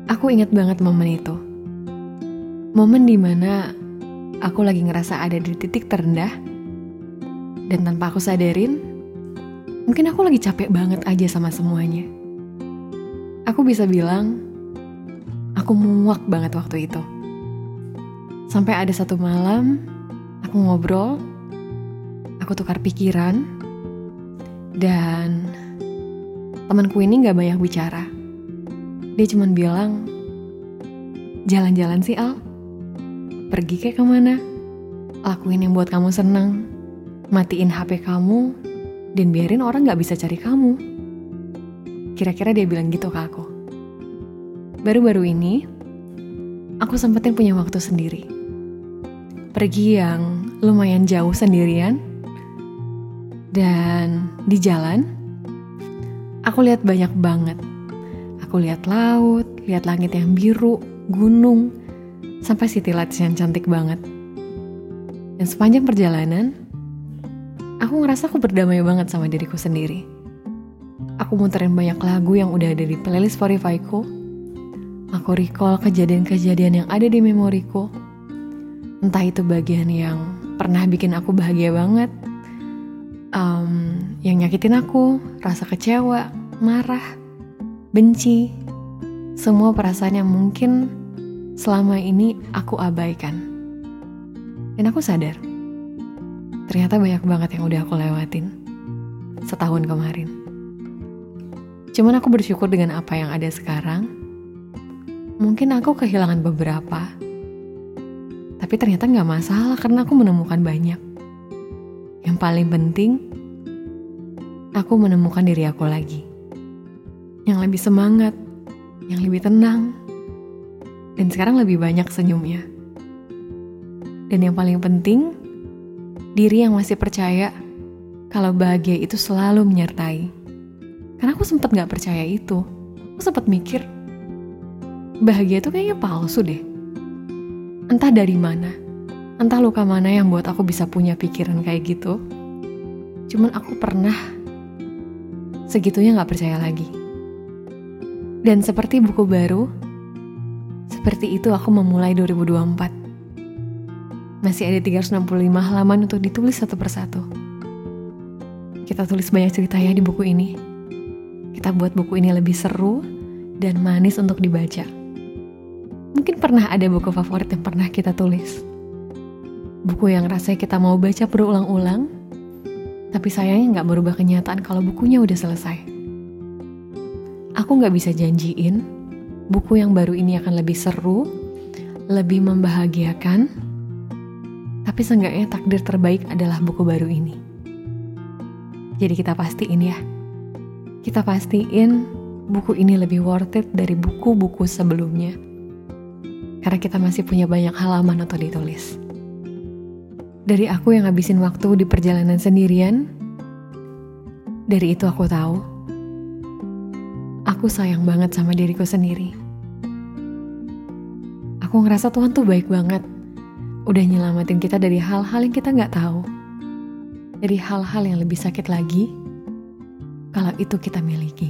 Aku ingat banget momen itu. Momen dimana aku lagi ngerasa ada di titik terendah. Dan tanpa aku sadarin, mungkin aku lagi capek banget aja sama semuanya. Aku bisa bilang, aku muak banget waktu itu. Sampai ada satu malam, aku ngobrol, aku tukar pikiran, dan temanku ini gak banyak bicara. Dia cuma bilang, jalan-jalan sih Al, pergi kayak kemana, lakuin yang buat kamu seneng, matiin HP kamu, dan biarin orang gak bisa cari kamu. Kira-kira dia bilang gitu ke aku. Baru-baru ini, aku sempetin punya waktu sendiri. Pergi yang lumayan jauh sendirian, dan di jalan, aku lihat banyak banget. Aku lihat laut, lihat langit yang biru, gunung, sampai city lights yang cantik banget. Dan sepanjang perjalanan, aku ngerasa aku berdamai banget sama diriku sendiri. Aku muterin banyak lagu yang udah ada di playlist Spotify-ku. Aku recall kejadian-kejadian yang ada di memoriku. Entah itu bagian yang pernah bikin aku bahagia banget, yang nyakitin aku, rasa kecewa, marah, benci, semua perasaan yang mungkin selama ini aku abaikan. Dan aku sadar, ternyata banyak banget yang udah aku lewatin setahun kemarin. Cuman aku bersyukur dengan apa yang ada sekarang. Mungkin aku kehilangan beberapa, tapi ternyata gak masalah karena aku menemukan banyak. Yang paling penting, aku menemukan diri aku lagi. Yang lebih semangat, yang lebih tenang, dan sekarang lebih banyak senyumnya. Dan yang paling penting, diri yang masih percaya kalau bahagia itu selalu menyertai. Karena aku sempat gak percaya itu. Aku sempat mikir, bahagia itu kayaknya palsu deh. Entah dari mana, entah luka mana yang buat aku bisa punya pikiran kayak gitu. Cuman aku pernah segitunya gak percaya lagi. Dan seperti buku baru, seperti itu aku memulai 2024. Masih ada 365 halaman untuk ditulis satu persatu. Kita tulis banyak cerita ya di buku ini. Kita buat buku ini lebih seru dan manis untuk dibaca. Mungkin pernah ada buku favorit yang pernah kita tulis. Buku yang rasanya kita mau baca berulang-ulang, tapi sayangnya gak merubah kenyataan kalau bukunya udah selesai. Aku gak bisa janjiin buku yang baru ini akan lebih seru, lebih membahagiakan, tapi seenggaknya takdir terbaik adalah buku baru ini. Jadi kita pastiin ya, kita pastiin buku ini lebih worth it dari buku-buku sebelumnya. Karena kita masih punya banyak halaman untuk ditulis. Dari aku yang ngabisin waktu di perjalanan sendirian, dari itu aku tahu, aku sayang banget sama diriku sendiri. Aku ngerasa Tuhan tuh baik banget, udah nyelamatin kita dari hal-hal yang kita gak tahu. Dari hal-hal yang lebih sakit lagi, kalau itu kita miliki.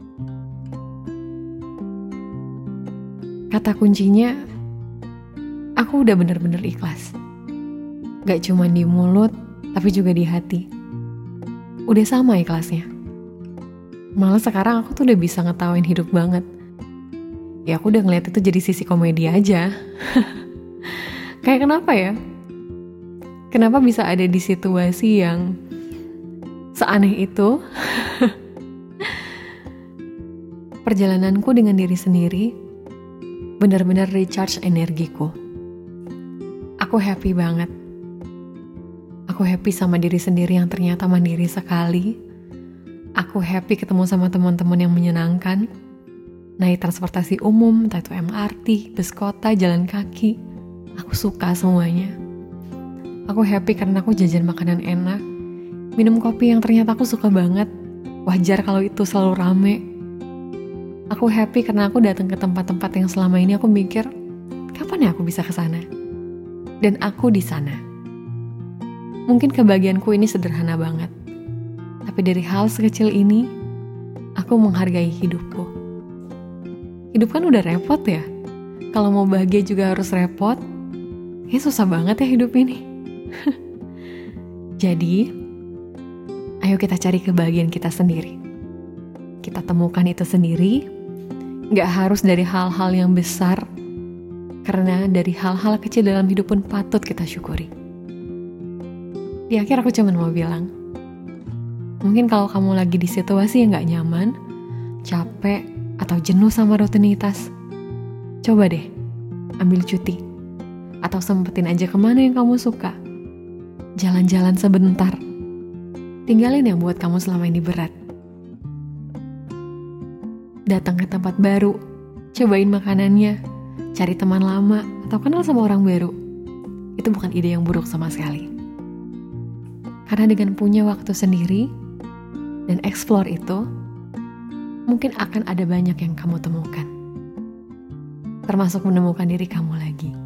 Kata kuncinya, aku udah bener-bener ikhlas. Gak cuma di mulut, tapi juga di hati. Udah sama ikhlasnya. Malah sekarang aku tuh udah bisa ngetawain hidup banget. Ya aku udah ngeliat itu jadi sisi komedi aja. Kayak kenapa ya? Kenapa bisa ada di situasi yang seaneh itu? Perjalananku dengan diri sendiri benar-benar recharge energiku. Aku happy banget. Aku happy sama diri sendiri yang ternyata mandiri sekali. Aku happy ketemu sama teman-teman yang menyenangkan. Naik transportasi umum, entah itu MRT, bus kota, jalan kaki. Aku suka semuanya. Aku happy karena aku jajan makanan enak. Minum kopi yang ternyata aku suka banget. Wajar kalau itu selalu rame. Aku happy karena aku datang ke tempat-tempat yang selama ini aku mikir, kapan ya aku bisa ke sana? Dan aku di sana. Mungkin kebahagiaanku ini sederhana banget. Tapi dari hal sekecil ini, aku menghargai hidupku. Hidup kan udah repot ya. Kalau mau bahagia juga harus repot. Susah banget ya hidup ini. Jadi, ayo kita cari kebahagiaan kita sendiri. Kita temukan itu sendiri. Gak harus dari hal-hal yang besar, karena dari hal-hal kecil dalam hidup pun patut kita syukuri. Di akhir aku cuma mau bilang, mungkin kalau kamu lagi di situasi yang gak nyaman, capek, atau jenuh sama rutinitas, coba deh ambil cuti. Atau sempetin aja kemana yang kamu suka. Jalan-jalan sebentar. Tinggalin yang buat kamu selama ini berat. Datang ke tempat baru, cobain makanannya, cari teman lama, atau kenal sama orang baru. Itu bukan ide yang buruk sama sekali. Karena dengan punya waktu sendiri dan explore itu, mungkin akan ada banyak yang kamu temukan. Termasuk menemukan diri kamu lagi.